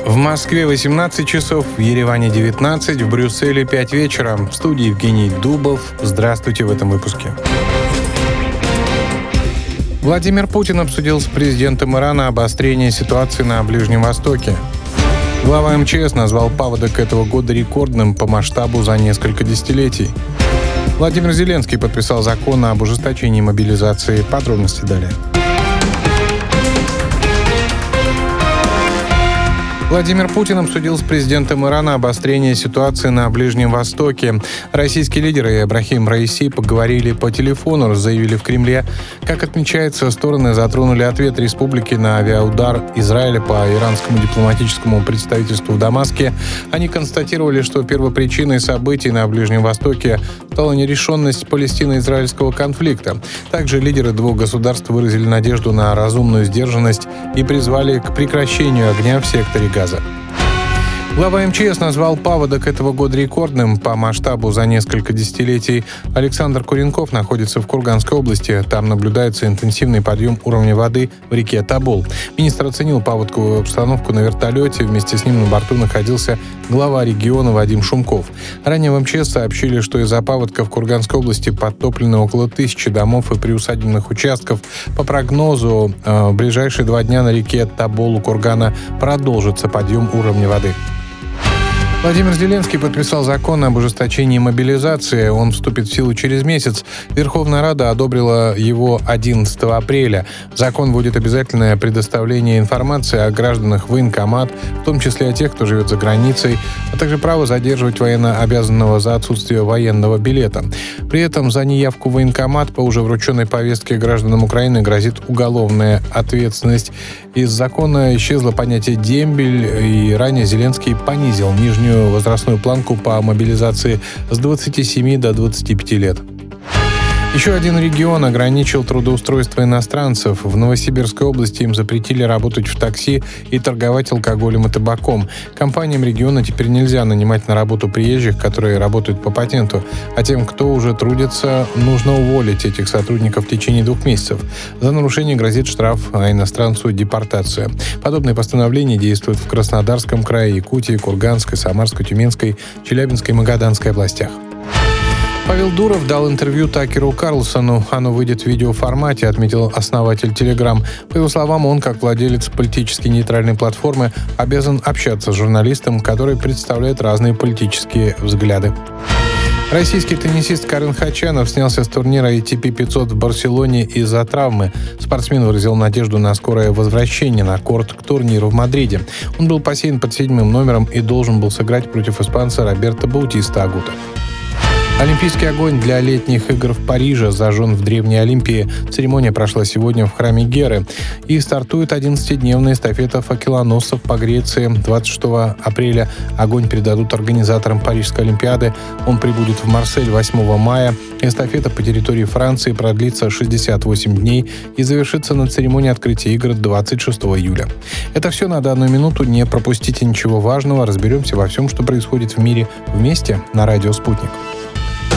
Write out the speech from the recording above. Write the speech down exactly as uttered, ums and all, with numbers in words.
В Москве восемнадцать часов, в Ереване девятнадцать, в Брюсселе пять вечера. В студии Евгений Дубов. Здравствуйте в этом выпуске. Владимир Путин обсудил с президентом Ирана обострение ситуации на Ближнем Востоке. Глава эм че эс назвал паводок этого года рекордным по масштабу за несколько десятилетий. Владимир Зеленский подписал закон об ужесточении мобилизации. Подробности далее. Владимир Путин обсудил с президентом Ирана обострение ситуации на Ближнем Востоке. Российские лидеры Ибрахим Раиси поговорили по телефону, заявили в Кремле. Как отмечается, стороны затронули ответ республики на авиаудар Израиля по иранскому дипломатическому представительству в Дамаске. Они констатировали, что первопричиной событий на Ближнем Востоке стала нерешенность палестино-израильского конфликта. Также лидеры двух государств выразили надежду на разумную сдержанность и призвали к прекращению огня в секторе Газа. Глава эм че эс назвал паводок этого года рекордным по масштабу за несколько десятилетий. Александр Куренков находится в Курганской области. Там наблюдается интенсивный подъем уровня воды в реке Тобол. Министр оценил паводковую обстановку на вертолете. Вместе с ним на борту находился глава региона Вадим Шумков. Ранее в эм че эс сообщили, что из-за паводка в Курганской области подтоплены около тысячи домов и приусадебных участков. По прогнозу, в ближайшие два дня на реке Тобол у Кургана продолжится подъем уровня воды. Владимир Зеленский подписал закон об ужесточении мобилизации. Он вступит в силу через месяц. Верховная Рада одобрила его одиннадцатого апреля. Закон вводит обязательное предоставление информации о гражданах в военкомат, в том числе о тех, кто живет за границей, а также право задерживать военнообязанного за отсутствие военного билета. При этом за неявку в военкомат по уже врученной повестке гражданам Украины грозит уголовная ответственность. Из закона исчезло понятие «дембель», и ранее Зеленский понизил нижнюю возрастную планку по мобилизации с двадцати семи до двадцати пяти лет. Еще один регион ограничил трудоустройство иностранцев. В Новосибирской области им запретили работать в такси и торговать алкоголем и табаком. Компаниям региона теперь нельзя нанимать на работу приезжих, которые работают по патенту. А тем, кто уже трудится, нужно уволить этих сотрудников в течение двух месяцев. За нарушение грозит штраф, а иностранцу — депортация. Подобные постановления действуют в Краснодарском крае, Якутии, Курганской, Самарской, Тюменской, Челябинской и Магаданской областях. Павел Дуров дал интервью Такеру Карлсону. Оно выйдет в видеоформате, отметил основатель Telegram. По его словам, он, как владелец политически нейтральной платформы, обязан общаться с журналистом, который представляет разные политические взгляды. Российский теннисист Карен Хачанов снялся с турнира эй ти пи пятьсот в Барселоне из-за травмы. Спортсмен выразил надежду на скорое возвращение на корт к турниру в Мадриде. Он был посеян под седьмым номером и должен был сыграть против испанца Роберто Баутиста Агута. Олимпийский огонь для летних игр в Париже зажжен в Древней Олимпии. Церемония прошла сегодня в храме Геры. И стартует одиннадцатидневная эстафета факелоносцев по Греции. двадцать шестого апреля огонь передадут организаторам Парижской Олимпиады. Он прибудет в Марсель восьмого мая. Эстафета по территории Франции продлится шестьдесят восемь дней и завершится на церемонии открытия игр двадцать шестого июля. Это все на данную минуту. Не пропустите ничего важного. Разберемся во всем, что происходит в мире вместе на радио «Спутник».